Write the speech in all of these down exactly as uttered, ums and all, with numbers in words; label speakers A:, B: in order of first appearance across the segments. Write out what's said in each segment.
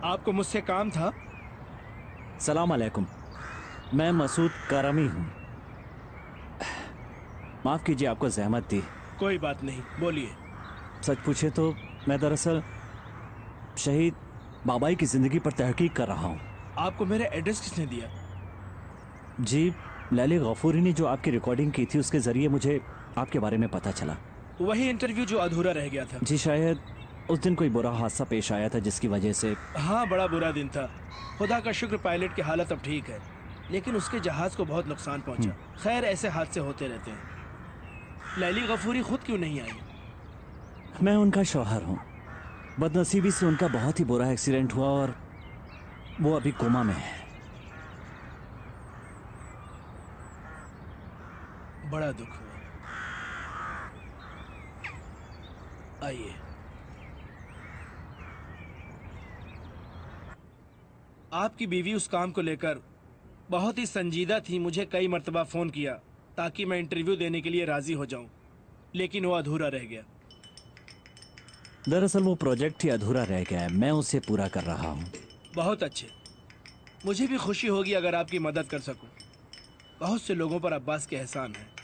A: आपको मुझसे काम था?
B: सलाम अलैकुम। मैं मसूद करमी हूँ। माफ़ कीजिए आपको जहमत दी।
A: कोई बात नहीं, बोलिए।
B: सच पूछे तो मैं दरअसल शहीद बाबाई की ज़िंदगी पर तहकीक कर रहा हूँ।
A: आपको मेरा एड्रेस किसने दिया?
B: जी, लैली गफूरी ने जो आपकी रिकॉर्डिंग की थी उसके ज़रिए मुझे आपके बारे में पता चला।
A: वही इंटरव्यू जो अधूरा रह गया था।
B: जी, शायद उस दिन कोई बुरा हादसा पेश आया था जिसकी वजह से।
A: हाँ, बड़ा बुरा दिन था। खुदा का शुक्र पायलट की हालत अब ठीक है, लेकिन उसके जहाज को बहुत नुकसान
B: हम्म,
A: पहुंचा। खैर, ऐसे हादसे होते रहते हैं। लैली गफूरी खुद क्यों नहीं आई?
B: मैं उनका शौहर हूँ। बदनसीबी से उनका बहुत ही बुरा एक्सीडेंट हुआ और वो अभी कोमा में है।
A: बड़ा दुख हुआ। आइए। आपकी बीवी उस काम को लेकर बहुत ही संजीदा थी। मुझे कई मर्तबा फोन किया ताकि मैं इंटरव्यू देने के लिए राजी हो जाऊं, लेकिन वो अधूरा रह गया।
B: दरअसल वो प्रोजेक्ट ही अधूरा रह गया है, मैं उसे पूरा कर रहा हूँ।
A: बहुत अच्छे। मुझे भी खुशी होगी अगर आपकी मदद कर सकूं। बहुत से लोगों पर अब्बास के एहसान है।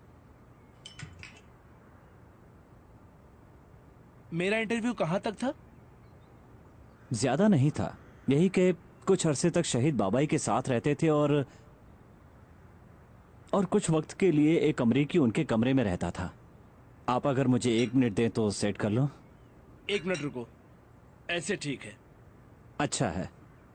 A: मेरा इंटरव्यू कहाँ तक था?
B: ज्यादा नहीं था, यही कि कुछ अरसे तक शहीद बाबाई के साथ रहते थे और और कुछ वक्त के लिए एक अमरीकी उनके कमरे में रहता था। आप अगर मुझे एक मिनट दें तो सेट कर लो।
A: एक मिनट रुको। ऐसे ठीक है।
B: अच्छा है,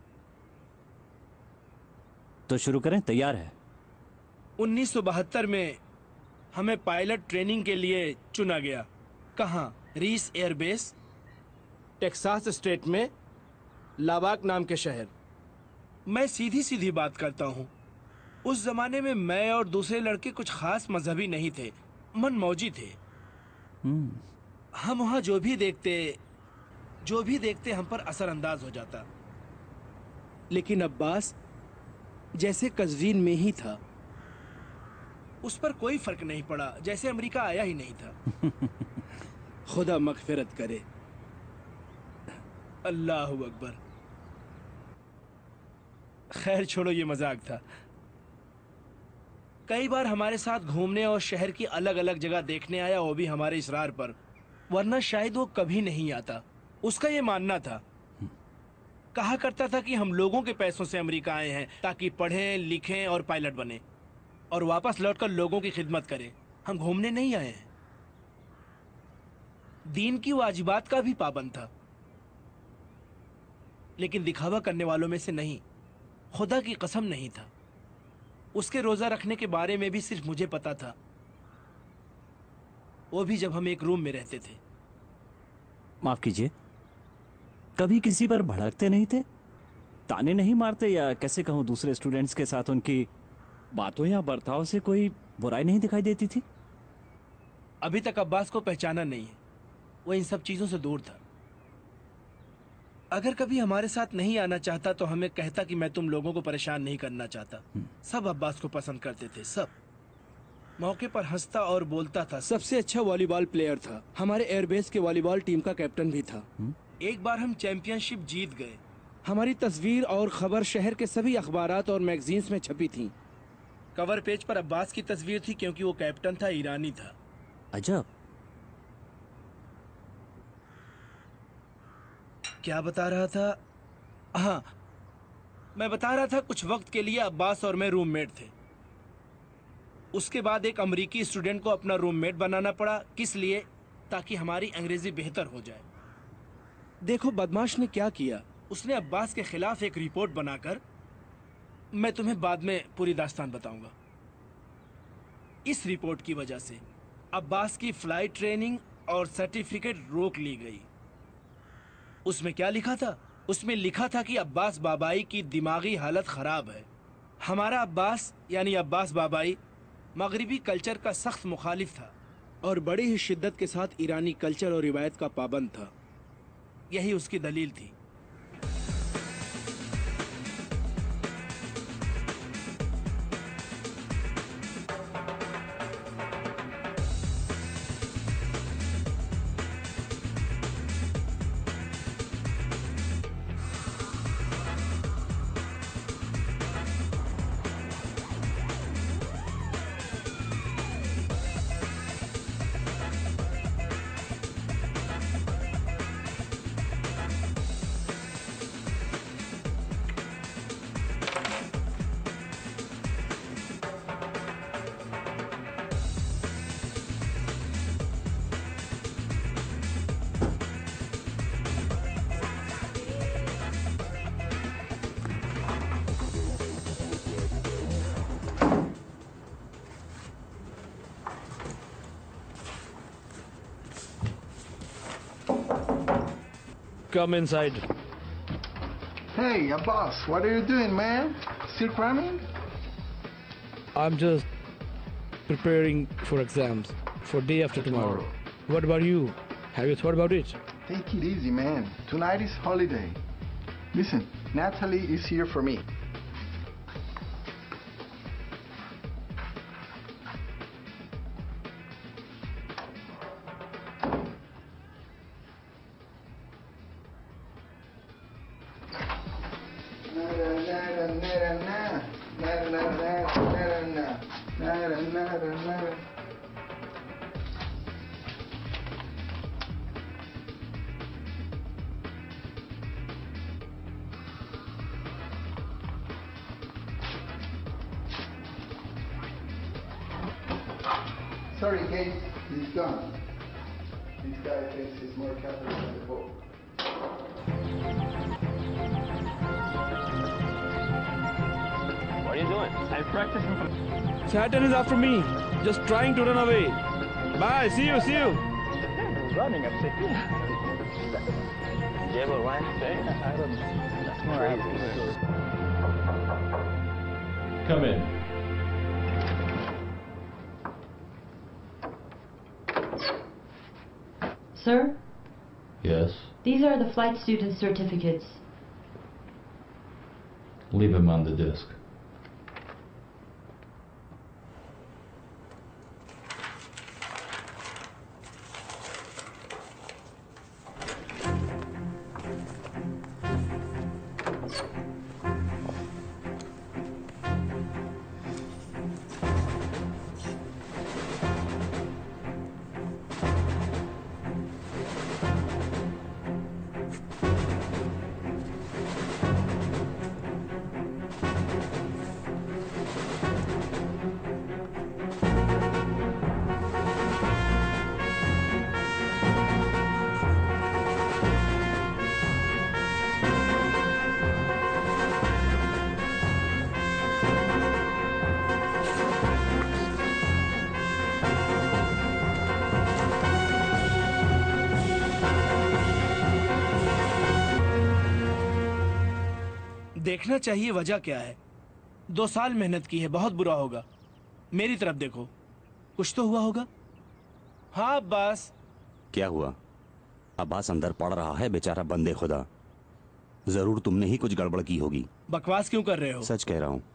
B: तो शुरू करें, तैयार है।
A: उन्नीस सौ बहत्तर में हमें पायलट ट्रेनिंग के लिए चुना गया। कहाँ? रीस एयरबेस, टेक्सास स्टेट में, लाबाक नाम के शहर। मैं सीधी सीधी बात करता हूँ। उस जमाने में मैं और दूसरे लड़के कुछ खास मजहबी नहीं थे, मन मौजी थे।
B: हम्म।
A: हम वहाँ जो भी देखते जो भी देखते हम पर असरअंदाज हो जाता। लेकिन अब्बास जैसे कज़वीन में ही था, उस पर कोई फर्क नहीं पड़ा, जैसे अमेरिका आया ही नहीं था। खुदा मगफिरत करे। अल्लाह अकबर। खैर छोड़ो, ये मजाक था। कई बार हमारे साथ घूमने और शहर की अलग अलग जगह देखने आया, वो भी हमारे इसरार पर, वरना शायद वो कभी नहीं आता। उसका ये मानना था। कहा करता था कि हम लोगों के पैसों से अमेरिका आए हैं ताकि पढ़ें लिखें और पायलट बने और वापस लौटकर लोगों की खिदमत करें। हम घूमने नहीं आए हैं। दीन की वाजिबात का भी पाबंद था, लेकिन दिखावा करने वालों में से नहीं। खुदा की कसम नहीं था। उसके रोजा रखने के बारे में भी सिर्फ मुझे पता था, वो भी जब हम एक रूम में रहते थे।
B: माफ कीजिए, कभी किसी पर भड़कते नहीं थे? ताने नहीं मारते, या कैसे कहूँ, दूसरे स्टूडेंट्स के साथ उनकी बातों या बर्ताव से कोई बुराई नहीं दिखाई देती थी?
A: अभी तक अब्बास को पहचाना नहीं है। वो इन सब चीजों से दूर था। अगर कभी हमारे साथ नहीं आना चाहता तो हमें कहता कि मैं तुम लोगों को परेशान नहीं करना चाहता। सब अब्बास को पसंद करते थे, सब। मौके पर हंसता और बोलता था। सबसे अच्छा वॉलीबॉल प्लेयर था। हमारे एयरबेस के वॉलीबॉल टीम का कैप्टन भी था। एक बार हम चैंपियनशिप जीत गए। हमारी तस्वीर और खबर शहर के सभी अखबारात और मैगजीन्स में छपी थी। कवर पेज पर अब्बास की तस्वीर थी क्योंकि वो कैप्टन था, ईरानी था।
B: अजब।
A: क्या बता रहा था? हाँ, मैं बता रहा था कुछ वक्त के लिए अब्बास और मैं रूममेट थे। उसके बाद एक अमेरिकी स्टूडेंट को अपना रूममेट बनाना पड़ा। किस लिए? ताकि हमारी अंग्रेजी बेहतर हो जाए। देखो बदमाश ने क्या किया। उसने अब्बास के खिलाफ एक रिपोर्ट बनाकर, मैं तुम्हें बाद में पूरी दास्तान बताऊंगा। इस रिपोर्ट की वजह से अब्बास की फ्लाइट ट्रेनिंग और सर्टिफिकेट रोक ली गई। उसमें क्या लिखा था? उसमें लिखा था कि अब्बास बाबाई की दिमागी हालत खराब है। हमारा अब्बास यानी अब्बास बाबाई मगरिबी कल्चर का सख्त मुखालिफ था और बड़ी ही शिद्दत के साथ ईरानी कल्चर और रिवायत का पाबंद था। यही उसकी दलील थी।
C: come inside.
D: Hey, Abbas, what are you doing, man? Still cramming?
C: I'm just preparing for exams for day after tomorrow. What about you? Have you thought about it?
D: Take it easy, man. Tonight is holiday. Listen, Natalie is here for me. Sorry, Kate, he's gone. This guy thinks he's more Catholic than the Pope.
E: What are you doing? I'm practicing for...
C: Satan is after me, just trying to run away. Bye, see you, see you.
E: Running up to you. Jabba Wang say? I don't know. That's more crazy.
F: Come in.
G: Sir,
F: Yes.
G: these are the flight student certificates.
F: Leave him on the desk.
A: देखना चाहिए वजह क्या है। दो साल मेहनत की है, बहुत बुरा होगा। मेरी तरफ देखो, कुछ तो हुआ होगा। हाँ अब्बास।
H: क्या हुआ? अब्बास अंदर पड़ रहा है बेचारा बंदे खुदा। जरूर तुमने ही कुछ गड़बड़ की होगी।
A: बकवास क्यों कर रहे हो?
H: सच कह रहा हूं।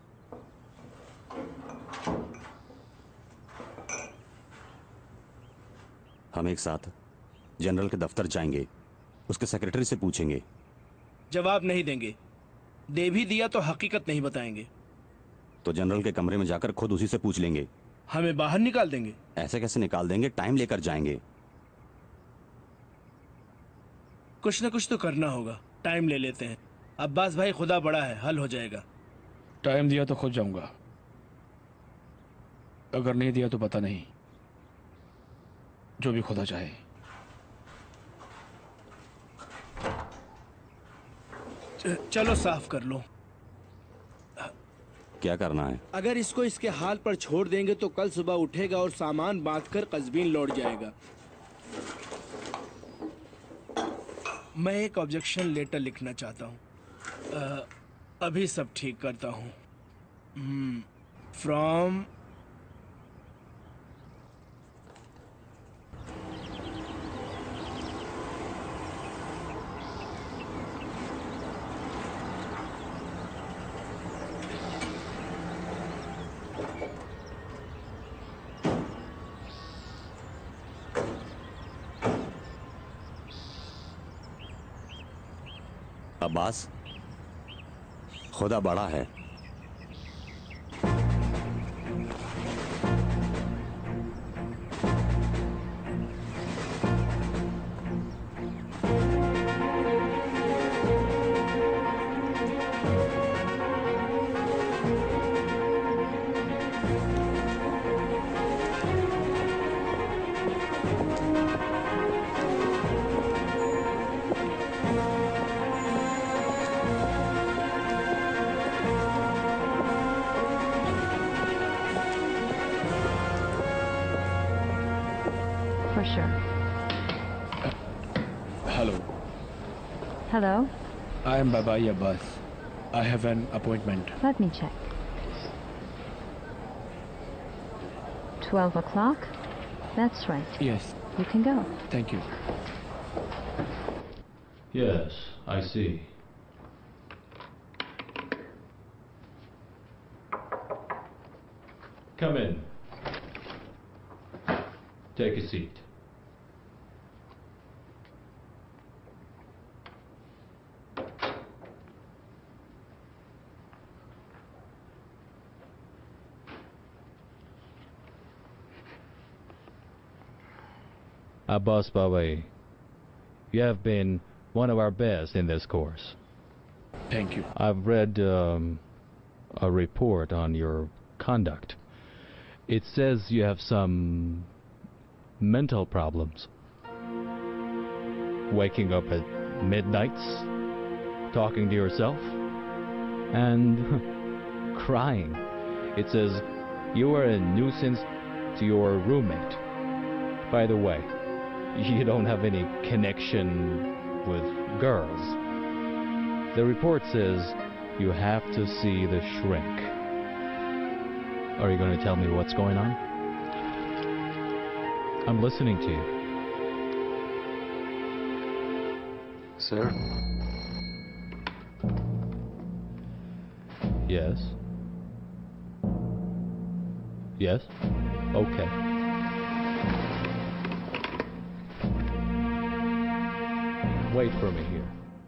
H: हम एक साथ जनरल के दफ्तर जाएंगे, उसके सेक्रेटरी से पूछेंगे।
A: जवाब नहीं देंगे, दे भी दिया तो हकीकत नहीं बताएंगे।
H: तो जनरल के कमरे में जाकर खुद उसी से पूछ लेंगे।
A: हमें बाहर निकाल देंगे?
H: ऐसे कैसे निकाल देंगे, टाइम लेकर जाएंगे।
A: कुछ ना कुछ तो करना होगा, टाइम ले लेते हैं। अब्बास भाई खुदा बड़ा है, हल हो जाएगा।
C: टाइम दिया तो खुद जाऊंगा, अगर नहीं दिया तो पता नहीं, जो भी खुदा चाहे।
A: चलो साफ कर लो।
H: क्या करना है?
A: अगर इसको इसके हाल पर छोड़ देंगे तो कल सुबह उठेगा और सामान बांधकर कस्बीन लौट जाएगा। मैं एक ऑब्जेक्शन लेटर लिखना चाहता हूँ। अभी सब ठीक करता हूँ। फ्रॉम
H: अब्बास, खुदा बड़ा है।
G: For sure.
C: Hello,
I: Hello?
C: I am Babai Abbas. I have an appointment.
I: Let me check. Twelve o'clock? That's right.
C: Yes.
I: You can go.
C: Thank you.
F: Yes, I see. Come in. Take a seat. Abbas Babai, you have been one of our best in this course.
C: Thank you.
F: I've read um, a report on your conduct. It says you have some mental problems. Waking up at midnights, talking to yourself, and crying. It says you are a nuisance to your roommate. By the way, you don't have any connection with girls. The report says you have to see the shrink. Are you going to tell me what's going on? I'm listening to you.
J: Sir?
F: Yes? Yes? Okay. Wait for me here.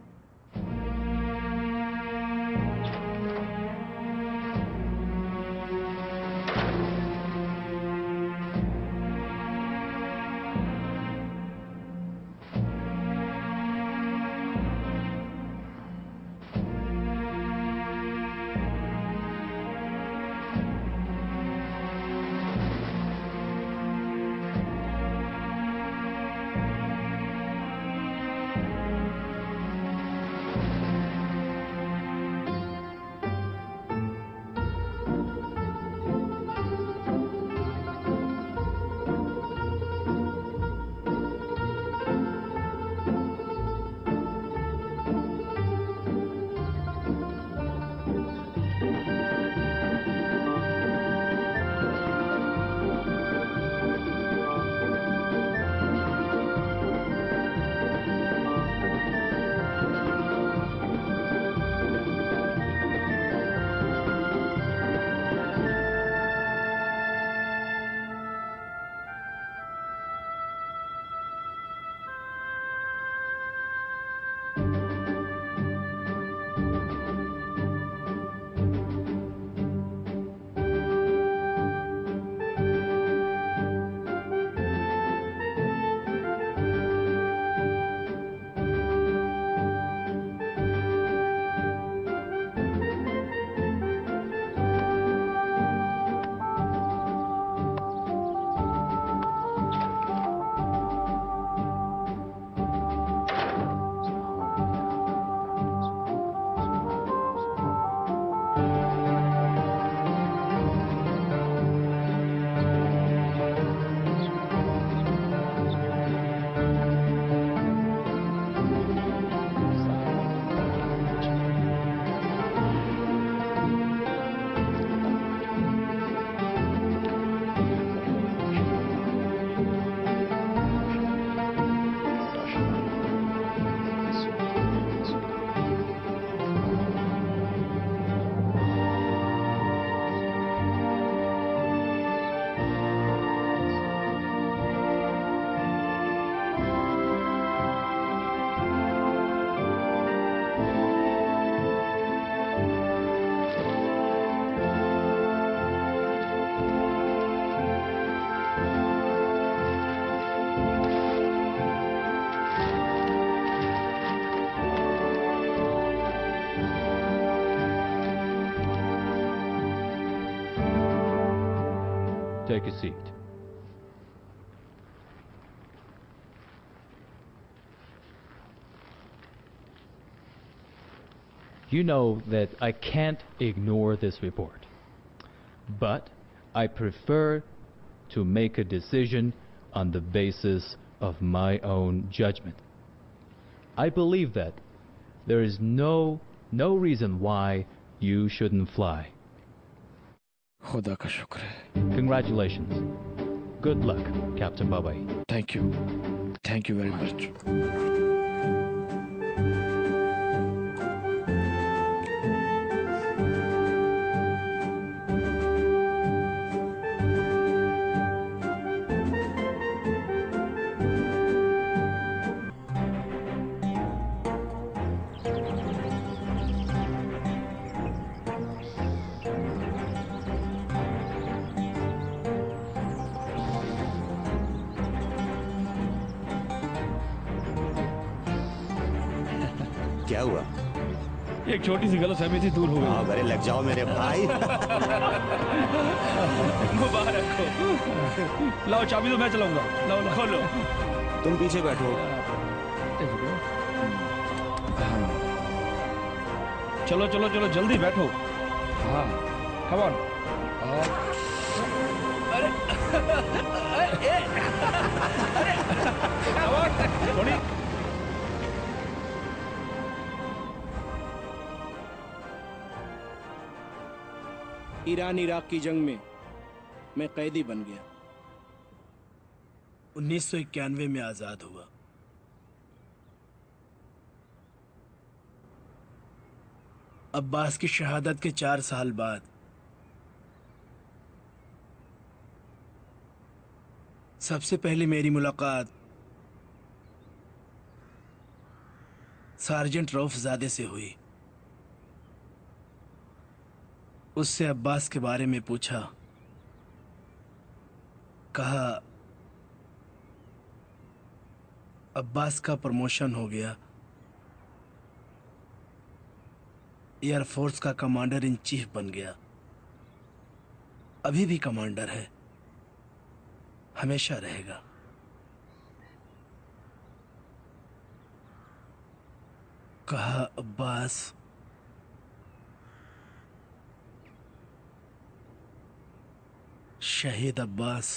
F: Take a seat. You know that I can't ignore this report, but I prefer to make a decision on the basis of my own judgment. I believe that there is no no reason why you shouldn't fly.
C: खुदा का शुक्र है.
F: Congratulations. Good luck, Captain Babai.
C: Thank you. Thank you very much.
H: क्या हुआ?
C: एक छोटी सी गलतफहमी थी, दूर हो गई.
H: हाँ, घरे लग जाओ मेरे भाई.
C: मुबारक हो. लाओ चाबी तो मैं चलाऊंगा. लाओ लाओ. खोलो.
H: तुम पीछे बैठो.
C: चलो चलो चलो जल्दी बैठो. हाँ, come on. अरे अरे
A: ईरान इराक की जंग में मैं कैदी बन गया. उन्नीस सौ इक्यानवे में आजाद हुआ. अब्बास की शहादत के चार साल बाद सबसे पहले मेरी मुलाकात सार्जेंट रऊफजादे से हुई. उससे अब्बास के बारे में पूछा. कहा अब्बास का प्रमोशन हो गया. एयरफोर्स का कमांडर इन चीफ बन गया. अभी भी कमांडर है, हमेशा रहेगा. कहा अब्बास शहीद अब्बास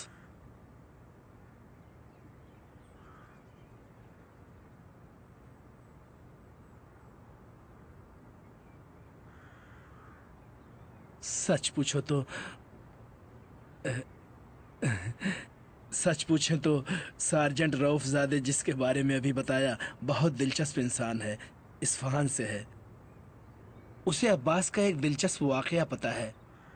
A: सच पूछो तो सच पूछें तो सार्जेंट रऊफजादे जिसके बारे में अभी बताया बहुत दिलचस्प इंसान है. इस्फहान से है. उसे अब्बास का एक दिलचस्प वाकया पता है.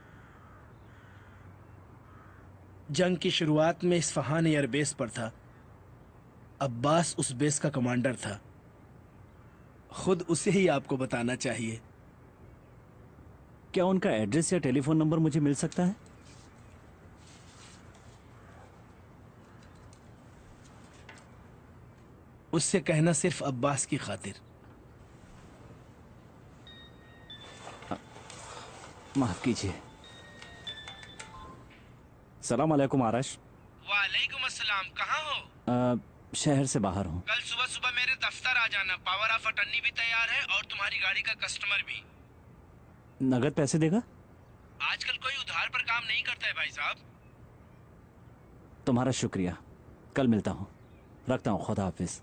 A: जंग की शुरुआत में इस्फहान एयरबेस पर था. अब्बास उस बेस का कमांडर था. खुद उसे ही आपको बताना चाहिए.
B: क्या उनका एड्रेस या टेलीफोन नंबर मुझे मिल सकता है?
A: उससे कहना सिर्फ अब्बास की खातिर.
B: माफ कीजिए. सलाम अलैकुम आरश.
A: वालेकुम अस्सलाम. कहाँ हो?
B: आ, शहर से बाहर हूँ.
A: कल सुबह सुबह मेरे दफ्तर आ जाना. पावर ऑफ अटर्नी भी तैयार है और तुम्हारी गाड़ी का कस्टमर भी.
B: नगद पैसे देगा?
A: आजकल कोई उधार पर काम नहीं करता है भाई साहब.
B: तुम्हारा शुक्रिया. कल मिलता हूँ. रखता हूँ. खुदा हाफिज.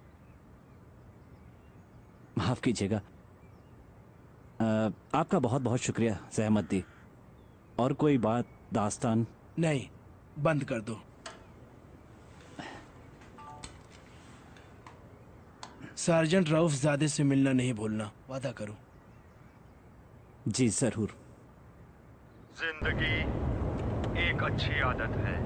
B: माफ कीजिएगा. आपका बहुत बहुत शुक्रिया. जहमत दी. और कोई बात, दास्तान?
A: नहीं, बंद कर दो. सार्जेंट रऊफजादे से मिलना नहीं भूलना. वादा करो.
B: जी जरूर.
K: जिंदगी एक अच्छी आदत है.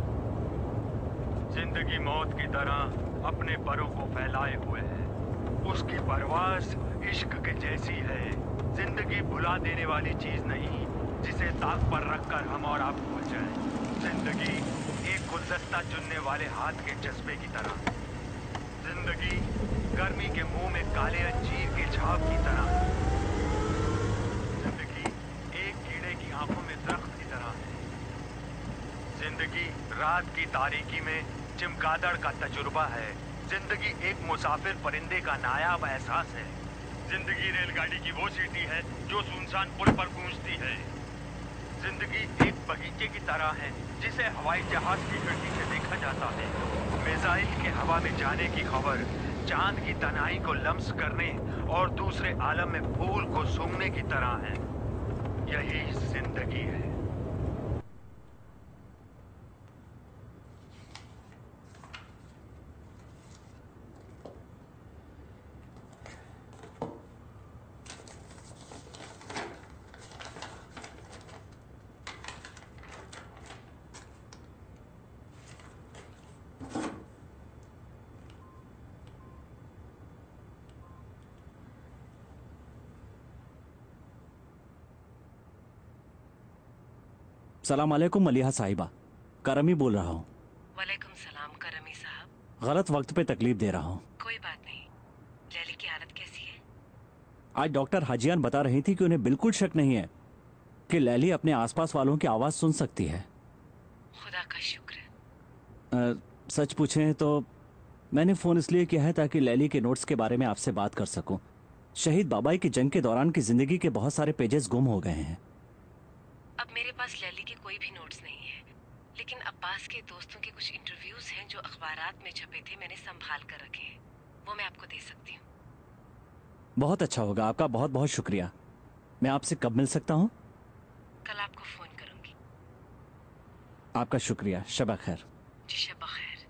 K: जिंदगी मौत की तरह अपने परों को फैलाए हुए है. उसकी परवास इश्क के जैसी है. जिंदगी भुला देने वाली चीज नहीं जिसे ताक पर रखकर हम और आप भूल जाएं. जिंदगी एक गुलदस्ता चुनने वाले हाथ के जज्बे की तरह. जिंदगी गर्मी के मुंह में काले अंजीर के छाप की तरह. जिंदगी एक कीड़े की आंखों में दरख्त की तरह है. जिंदगी रात की तारीकी में चमगादड़ का तजुर्बा है. जिंदगी एक मुसाफिर परिंदे का नायाब एहसास है. जिंदगी रेलगाड़ी की वो सीटी है जो सुनसान पुल पर गूंजती है. जिंदगी एक बगीचे की तरह है जिसे हवाई जहाज की खिड़की से देखा जाता है. मिसाइल के हवा में जाने की खबर चांद की तन्हाई को लम्स करने और दूसरे आलम में फूल को सूंघने की तरह हैं। यही जिंदगी है।
B: सलाम अलैकुम मलिहा साहिबा, करमी बोल रहा हूँ।
L: वालेकुम सलाम करमी साहब।
B: गलत वक्त पे तकलीफ दे रहा हूँ।
L: कोई बात नहीं। लैली की हालत कैसी है?
B: आज डॉक्टर हाजियान बता रही थी कि उन्हें बिल्कुल शक नहीं है कि लैली अपने आसपास वालों की आवाज सुन सकती है।
L: खुदा का शुक्र है।
B: आ, सच पूछें तो मैंने फोन इसलिए किया है ताकि लैली के नोट्स के बारे में आपसे बात कर सकूं। शहीद बाबाई की जंग के दौरान की जिंदगी के बहुत सारे पेजेस गुम हो गए हैं।
L: अब मेरे पास लैली के कोई भी नोट्स नहीं है, लेकिन अब्बास के दोस्तों के कुछ इंटरव्यूज हैं जो अखबारात में छपे थे, मैंने संभाल कर रखे हैं। वो मैं आपको दे सकती हूँ।
B: बहुत अच्छा होगा, आपका बहुत बहुत शुक्रिया। मैं आपसे कब मिल सकता हूँ?
L: कल आपको फोन करूंगी।
B: आपका शुक्रिया। शब खैर।
L: जी शब खैर।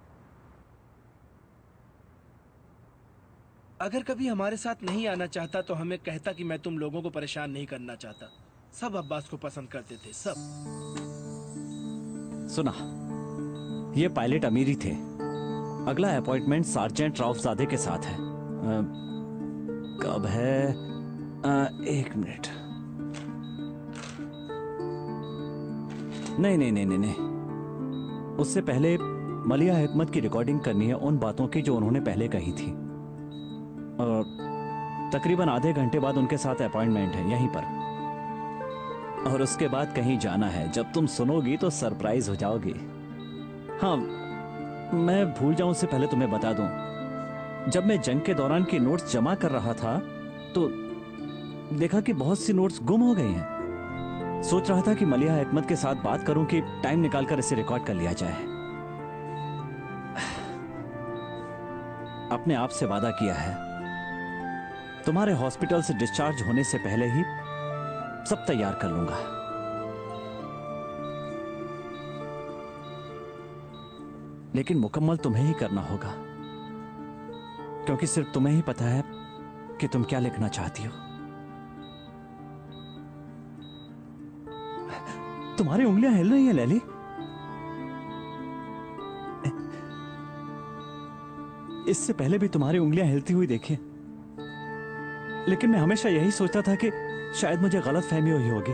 A: अगर कभी हमारे साथ नहीं आना चाहता तो हमें कहता कि मैं तुम लोगों को परेशान नहीं करना चाहता। सब अब्बास को पसंद करते थे, सब।
B: सुना, ये पायलट अमीरी थे। अगला अपॉइंटमेंट सार्जेंट राउफजादे के साथ है। आ, कब है? आ, एक मिनट। नहीं नहीं नहीं नहीं नहीं उससे पहले मलिया हिकमत की रिकॉर्डिंग करनी है उन बातों की जो उन्होंने पहले कही थी। और तकरीबन आधे घंटे बाद उनके साथ अपॉइंटमेंट है यहीं पर। और उसके बाद कहीं जाना है। जब तुम सुनोगी तो सरप्राइज हो जाओगी। हाँ, मैं भूल जाऊं उससे पहले तुम्हें बता दूं, जब मैं जंग के दौरान की नोट्स जमा कर रहा था तो देखा कि बहुत सी नोट्स गुम हो गई हैं। सोच रहा था कि मलिहा हिकमत के साथ बात करूं कि टाइम निकालकर इसे रिकॉर्ड कर लिया जाए। अपने आप से वादा किया है, तुम्हारे हॉस्पिटल से डिस्चार्ज होने से पहले ही सब तैयार कर लूंगा। लेकिन मुकम्मल तुम्हें ही करना होगा, क्योंकि सिर्फ तुम्हें ही पता है कि तुम क्या लिखना चाहती हो। तुम्हारी उंगलियां हिल रही हैं लैली। इससे पहले भी तुम्हारी उंगलियां हिलती हुई देखी, लेकिन मैं हमेशा यही सोचता था कि शायद मुझे गलत फहमी हुई होगी।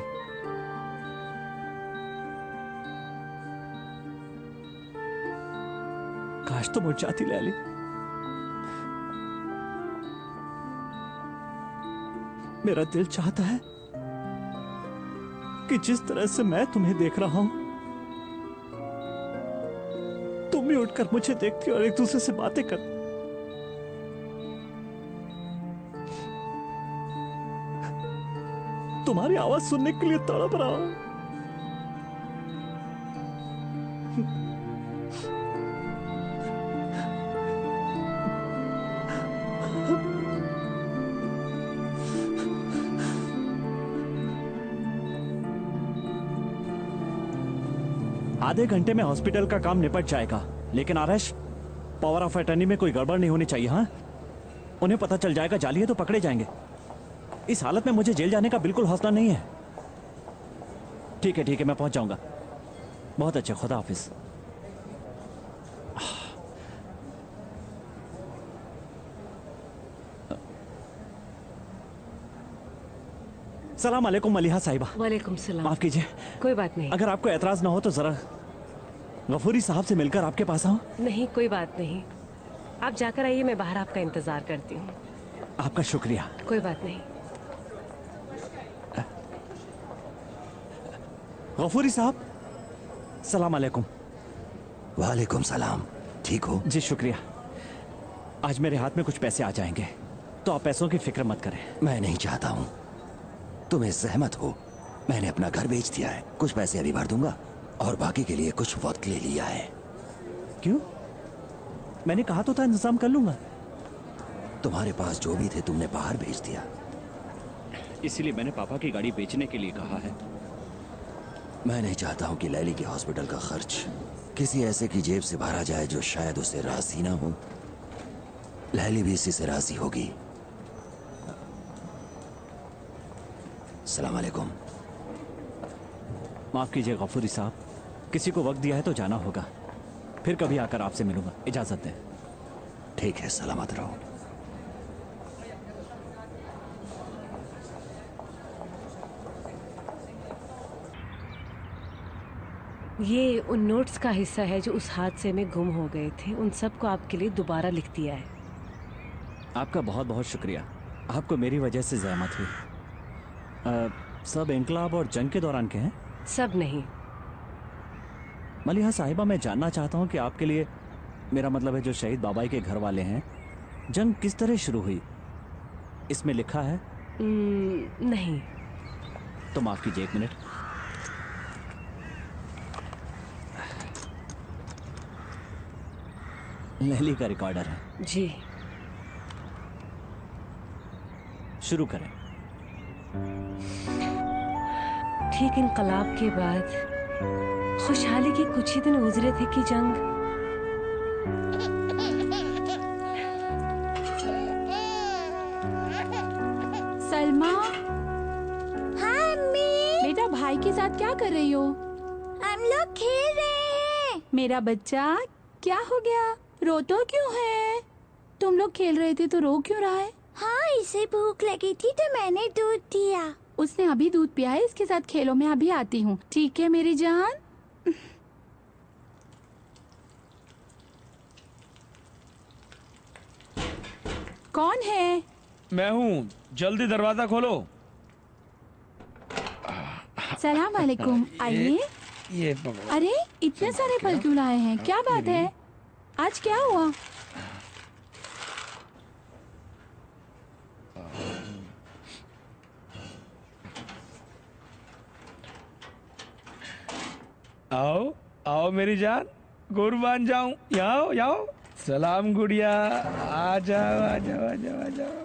B: काश तुम उठ जाती लैली। मेरा दिल चाहता है कि जिस तरह से मैं तुम्हें देख रहा हूं, तुम भी उठकर मुझे देखती और एक दूसरे से बातें करती। तुम्हारी आवाज सुनने के लिए तड़प रहा हूं। आधे घंटे में हॉस्पिटल का काम निपट जाएगा, लेकिन आरएश, पावर ऑफ अटर्नी में कोई गड़बड़ नहीं होनी चाहिए। हाँ, उन्हें पता चल जाएगा जाली है तो पकड़े जाएंगे। इस हालत में मुझे जेल जाने का बिल्कुल हौसला नहीं है। ठीक है ठीक है, मैं पहुंच जाऊंगा। बहुत अच्छा, खुदा हाफिज। सलाम अलैकुम मलिहा साहिबा।
L: वालेकुम सलाम।
B: माफ कीजिए।
L: कोई बात नहीं।
B: अगर आपको एतराज ना हो तो जरा गफूरी साहब से मिलकर आपके पास आऊं।
L: नहीं, कोई बात नहीं। आप जाकर आइए, मैं बाहर आपका इंतजार करती हूँ।
B: आपका शुक्रिया।
L: कोई बात नहीं।
B: गफूरी साहब, सलाम अलैकुम।
H: वालेकुम सलाम। ठीक हो?
B: जी शुक्रिया। आज मेरे हाथ में कुछ पैसे आ जाएंगे, तो आप पैसों की फिक्र मत करें।
H: मैं नहीं चाहता हूँ तुम्हें सहमत हो। मैंने अपना घर बेच दिया है। कुछ पैसे अभी भर दूंगा और बाकी के लिए कुछ वक्त ले लिया है।
B: क्यों? मैंने कहा तो था इंतजाम कर लूंगा।
H: तुम्हारे पास जो भी थे तुमने बाहर भेज दिया।
B: इसीलिए मैंने पापा की गाड़ी बेचने के लिए कहा है।
H: मैं नहीं चाहता हूं कि लैली के हॉस्पिटल का खर्च किसी ऐसे की जेब से भरा जाए जो शायद उसे राजी ना हो। लैली भी इसी से राजी होगी। सलाम अलैकुम।
B: माफ कीजिए गफूरी साहब, किसी को वक्त दिया है तो जाना होगा। फिर कभी आकर आपसे मिलूंगा। इजाजत दें।
H: ठीक है, सलामत रहो।
L: ये उन नोट्स का हिस्सा है जो उस हादसे में गुम हो गए थे। उन सब को आपके लिए दोबारा लिख दिया है।
B: आपका बहुत बहुत शुक्रिया। आपको मेरी वजह से जहमत हुई। आ, सब इनकलाब और जंग के दौरान के हैं?
L: सब नहीं।
B: मलिहा साहिबा, मैं जानना चाहता हूँ कि आपके लिए, मेरा मतलब है जो शहीद बाबाई के घर वाले हैं, जंग किस तरह शुरू हुई? इसमें लिखा है?
L: न, नहीं।
B: तो माफ कीजिए, एक मिनट। लैली का रिकॉर्डर है।
L: जी।
B: शुरू करें।
L: ठीक इनकलाब के बाद खुशहाली के कुछ ही दिन गुजरे थे कि जंग।
M: सलमा।
N: हाँ अम्मी।
M: बेटा, भाई के साथ क्या कर रही हो?
N: हम लोग खेल रहे हैं।
M: मेरा बच्चा, क्या हो गया? रोतो क्यों है? तुम लोग खेल रहे थे तो रो क्यों रहा है?
N: हाँ, इसे भूख लगी थी तो मैंने दूध दिया।
M: उसने अभी दूध पिया है। इसके साथ खेलो, मैं अभी आती हूँ। ठीक है मेरी जान। कौन है?
C: मैं हूँ, जल्दी दरवाजा खोलो।
M: सलाम वालेकुम। आइए।
C: ये
M: अरे इतने सारे फल क्यों लाए हैं? क्या बात है? आज क्या हुआ?
C: आओ आओ मेरी जान, कुर्बान जाऊं। यहाँ आओ, यहाँ आओ। सलाम गुड़िया, आ जाओ आ जाओ आ जाओ आ जाओ।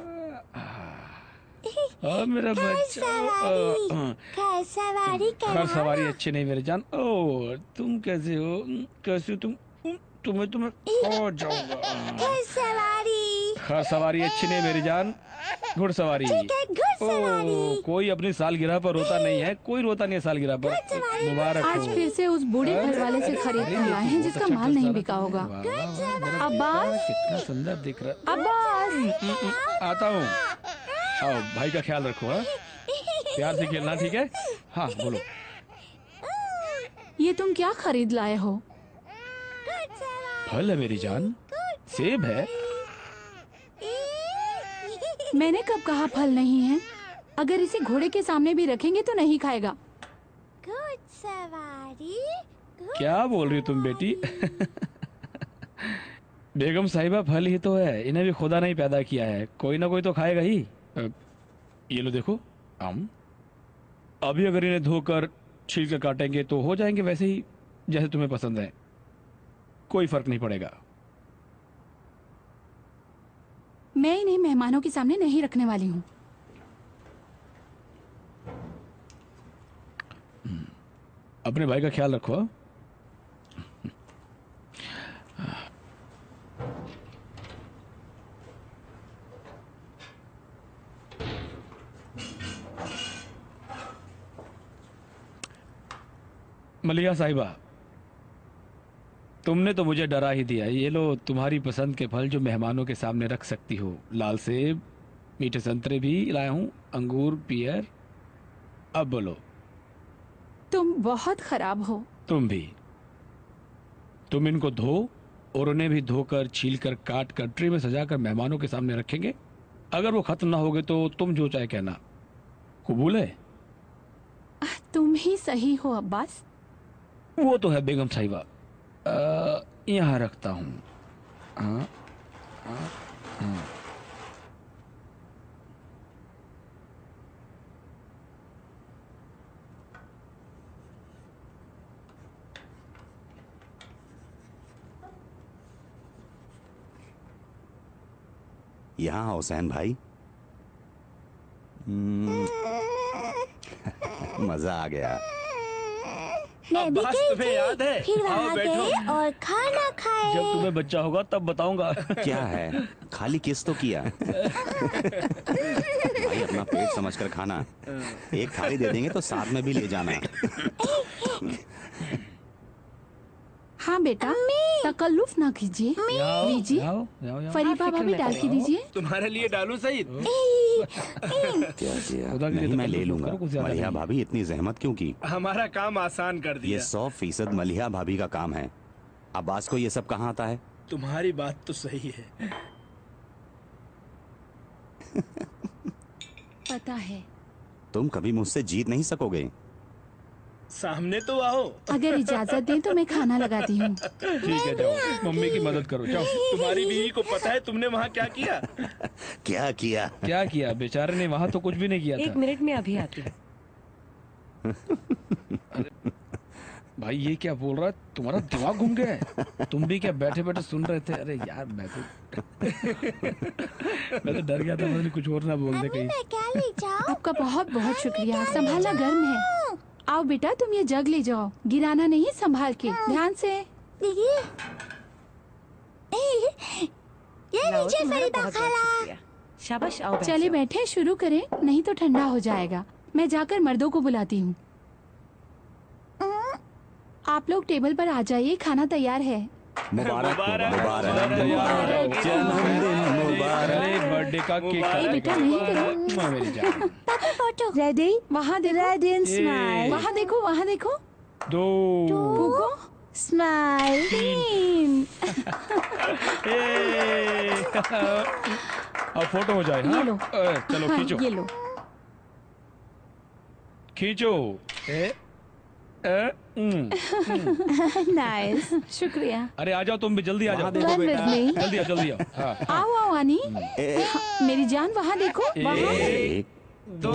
C: ओ मेरा बच्चा।
N: कार सवारी
C: कार सवारी अच्छी नहीं मेरी जान। ओ तुम कैसे हो? कैसे हो तुम? तुम्हें तुम्हें खो जाऊंगा।
N: कार सवारी।
C: कार सवारी अच्छी नहीं मेरी जान, घुड़सवारी।
N: घुड़सवारी।
C: कोई अपनी सालगिरह पर रोता नहीं है, कोई रोता नहीं है सालगिरह पर। मुबारक हो।
M: आज फिर से उस बूढ़े फल वाले से खरीद कर लाए हैं जिसका माल नहीं बिका होगा। अब्बास,
C: कितना सुंदर दिख रहा।
M: अब्बास,
C: आता हूँ। आओ, भाई का ख्याल रखो। हाँ, प्यार से खेलना, ठीक है? हाँ बोलो।
M: ये तुम क्या खरीद लाए हो?
C: फल है मेरी जान, सेब है।
M: मैंने कब कहा फल नहीं है? अगर इसे घोड़े के सामने भी रखेंगे तो नहीं खाएगा।
N: घुड़सवारी।
C: क्या बोल रही हो तुम बेटी? बेगम साहिबा, फल ही तो है, इन्हें भी खुदा नहीं पैदा किया है, कोई ना कोई तो खाएगा ही। ये लो देखो आम। अभी अगर इन्हें धोकर छील कर काटेंगे तो हो जाएंगे वैसे ही जैसे तुम्हें पसंद है, कोई फर्क नहीं पड़ेगा।
M: मैं इन्हें मेहमानों के सामने नहीं रखने वाली हूँ।
C: अपने भाई का ख्याल रखो। मलिया साहिबा, तुमने तो मुझे डरा ही दिया। ये लो तुम्हारी पसंद के फल जो मेहमानों के सामने रख सकती हो। लाल सेब, मीठे संतरे भी लाया हूँ, अंगूर, पियर। अब बोलो।
M: तुम बहुत खराब हो।
C: तुम भी। तुम इनको धो और उन्हें भी धोकर, छीलकर, काट कर ट्रे में सजाकर मेहमानों के सामने रखेंगे। अगर वो खत्म ना हो गए तो तुम जो चाहे कहना। कबूल है?
M: तुम ही सही हो अब्बास।
C: वो तो है बेगम साहिबा। यहाँ रखता हूँ। हाँ हाँ हाँ।
O: यहाँ हो हुसैन भाई। हम्म, मजा आ गया।
N: मैं भी
A: अब्बास,
N: गई
A: तुम्हें
N: थी,
A: याद है?
N: फिर
A: आओ,
N: वहाँ
A: बैठो।
N: गए और खाना खाए।
C: जब तुम्हें बच्चा होगा तब बताऊंगा।
O: क्या है, खाली किस तो किया। भाई अपना पेट समझकर खाना। एक थाली दे देंगे तो साथ में भी ले जाना।
M: हाँ बेटा, तकल्लुफ ना कीजिए, लीजिए। फरीफा भाभी डाल के दीजिए।
A: तुम्हारे लिए डालूं सही?
O: क्या किया? नहीं, मैं ले लूंगा। मलिहा भाभी इतनी जहमत क्यों की?
A: हमारा काम आसान कर
O: ये
A: दिया।
O: सौ फीसद मलिहा भाभी का काम है। अब्बास को ये सब कहाँ आता है?
A: तुम्हारी बात तो सही है।
M: पता है।
O: तुम कभी मुझसे जीत नहीं सकोगे।
A: सामने तो आओ।
M: अगर इजाजत दें तो मैं खाना लगाती हूँ।
C: ठीक है, जाओ मम्मी की मदद करो, जाओ।
A: तुम्हारी बीवी को पता है तुमने वहाँ क्या किया?
O: क्या किया?
C: क्या किया? बेचारे ने वहाँ तो कुछ भी नहीं किया था।
L: एक मिनट में अभी आती हूँ।
C: भाई ये क्या बोल रहा है? तुम्हारा दिमाग घूम गया है? तुम भी क्या बैठे बैठे सुन रहे थे? अरे यार मैं तो मैं तो डर गया था, मैंने कुछ और ना बोल दे कहीं।
N: मैं क्या ले जाऊँ?
M: आपका बहुत बहुत शुक्रिया। संभालना गर्म है। आओ बेटा, तुम ये जग ले जाओ, गिराना नहीं, संभाल के, ध्यान से।
N: देखिए, ये लीजिए फरीदा खाला।
L: शाबाश, आओ बैठ
M: चले
L: जाओ।
M: बैठे, शुरू करें, नहीं तो ठंडा हो जाएगा। मैं जाकर मर्दों को बुलाती हूँ। आप लोग टेबल पर आ जाइए, खाना तैयार है।
O: मुबारक मुबारक
C: मुबारक
O: जन्मदिन मुबारक।
C: बर्थडे का केक
M: ए बेटा, नहीं करो।
C: मेरी जान।
N: Photo
M: ready? वहाँ देखो,
N: रेडी स्माइल।
M: वहाँ देखो, वहाँ देखो।
C: दो
M: फूको,
N: स्माइल।
M: तीन।
C: अब फोटो हो जाए।
M: ये
C: हाँ?
M: लो।
C: अ, चलो
M: हाँ,
C: खींचो
M: ये लो।
C: खींचो। ए, ए, उम, उम।
M: नाइस, शुक्रिया।
C: अरे आ जाओ, तुम भी जल्दी आ जाओ।
M: देखो बेटा।
C: जल्दी आओ, जल्दी आओ। हाँ।
M: आओ आओ आनी। हाँ, मेरी जान, वहाँ देखो, वहाँ।
O: एक,
A: दो,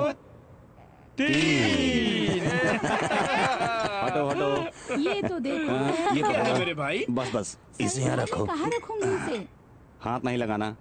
C: तीन।
O: हटो हटो।
M: ये तो देखो।
O: हाँ, ये
A: क्या है
O: पकड़ो।
A: मेरे भाई?
O: बस बस, इसे यहाँ रखो।
M: कहाँ रखूंगी इसे?
O: हाथ नहीं लगाना।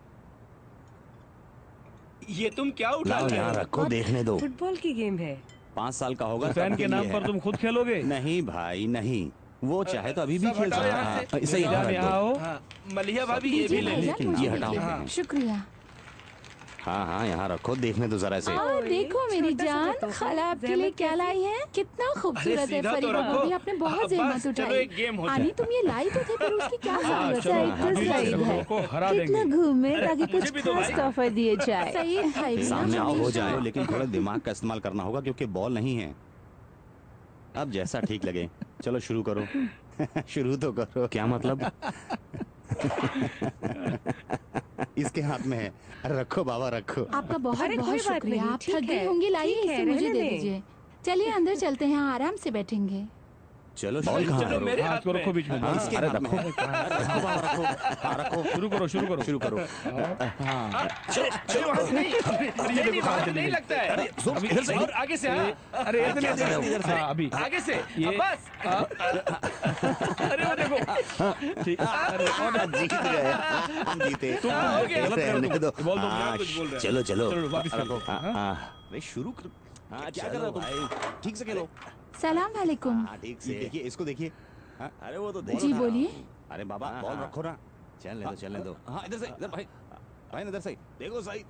A: ये तुम क्या उठा
O: लाओ
A: रहे
O: यहाँ
A: हो?
O: रखो, देखने दो।
L: फुटबॉल की गेम है।
O: पाँच साल का होगा।
C: हुसैन
O: तब
C: के
O: लिए
C: नाम
O: है।
C: पर तुम खुद खेलोगे?
O: नहीं भाई नहीं, वो चाहे तो अभी भी
A: सब
O: खेल
A: हटाओ
O: सकता
A: यहाँ
O: है।
A: से।
O: इसे यहाँ
C: यहाँ
O: रख दो।
C: आओ।
A: हाँ, मलिहा भाभी ये भी ले ली।
O: लेकिन ये हटाओ।
A: हाँ।
M: शुक्रिया।
O: हाँ हाँ, यहाँ रखो, देखने दो जरा इसे।
M: और देखो मेरी
L: छोटा सा
M: जान,
L: तोहफा।
M: खाला आपके लिए
L: ज़हमत
M: क्या
L: कैसी?
M: लाई है? कितना खूबसूरत है
A: सीधा तो
M: फरीदा
A: रखो।
M: भाभी, आपने बहुत
A: हाँ,
M: जहमत
A: बस,
M: उठाई।
A: चलो एक गेम हो
M: आनी
A: जाए।
M: तुम ये लाई तो थे, पर उसकी क्या
C: हाँ,
M: जरूरत
C: चलो,
M: है?
C: हाँ,
M: तो सही है।
C: को हरा
N: कितना
C: देंगे।
N: घूमे ताकि
A: मुझे
N: कुछ
A: भी दो
N: खास
A: भाई।
N: तोहफा दिए जाए।
M: सही है, भी
O: सामने
M: ना
O: आओ, हो
M: हमेशा।
O: जाए, लेकिन थोड़ा दिमाग का इस्तेमाल करना होगा क्योंकि बॉल नहीं है। अब जैसा ठीक लगे। चलो शुरू करो। शुरू तो करो। क्या मतलब? इसके हाथ में है। अरे रखो बाबा, रखो।
M: आपका बहुत
L: अरे
M: बहुत
L: कोई बात
M: शुक्रिया।
L: नहीं,
M: आप
L: ठीक
M: थक गई
L: है,
M: होंगी, लाइए
L: ठीक है,
M: इसे मुझे
L: रहने
M: दे
L: दें।
M: दीजिए। चलिए अंदर चलते हैं, आराम से बैठेंगे।
O: चलो बॉल कहाँ
A: चलो
O: है?
A: मेरे
C: हाथ
A: हाथ
C: को
A: में।
C: रखो बीच में।
O: हाँ, इसके
C: अरे
O: हाथ में
C: रखो।
O: है। रखो बाबा, रखो। हाँ रखो।
C: शुरू करो, शुरू करो,
O: शुरू करो।
C: हाँ।
A: चलो चलो, वहाँ से नहीं। नहीं, नहीं, वहाँ से नहीं लगता है।
O: अभी इधर से।
A: और आगे से हाँ।
C: अरे इधर
O: क्या कर रहे हो?
C: इधर से। हाँ, अभी
A: आगे से।
C: ये-
A: बस।
C: अरे वो देखो। ठीक। अरे और
O: जीत गए। हम जीते।
C: तुम
O: हाँ,
C: हो गया, गलत कर
O: रहने
C: दो।
O: दो।
C: बोल दो,
O: हाँ,
A: क्या कुछ बोल रहे हो?
O: चलो चलो
C: चलो, वापस
O: रखो।
C: करो।
O: हाँ, हाँ। भाई शुरू कर। हाँ, क्या कर रहे हो भाई? ठीक से खेलो।
M: सलाम वालेकुम।
O: हाँ, ठीक से। देखिए, इसको देखिए। हाँ, अरे वो तो देख
M: जी
O: रहा हूँ।
M: बोलिए।
O: अरे बाबा, बॉल रखो ना। चलने दो, चलने दो। हाँ, इधर से, इधर भाई। भाई इधर से। देखो सही।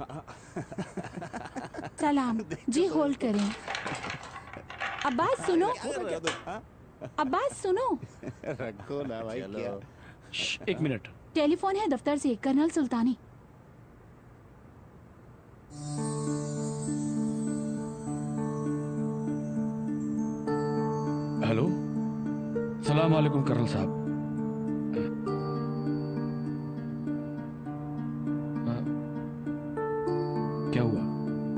M: सलाम जी, होल्ड करें। अब्बास सुनो,
O: क्या कर रहे हो तुम? हाँ?
M: अब्बास सुनो।
O: रखो ना भाई। क्या?
C: श्श, एक मिनट।
M: टेलीफोन है दफ्तर से, कर्नल सुल्तानी।
C: हेलो, सलाम वालेकुम कर्नल साहब। हाँ, क्या हुआ?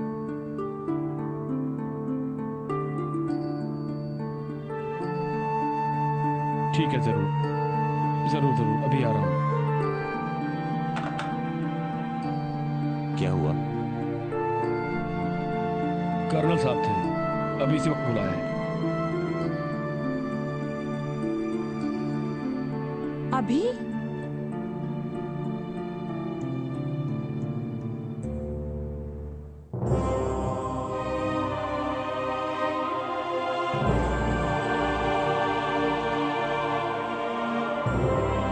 C: ठीक है, जरूर जरूर जरूर, अभी आ रहा हूँ।
O: क्या हुआ?
C: कर्नल साहब थे, अभी इसी वक्त बुलाया है।
M: अभी
F: है।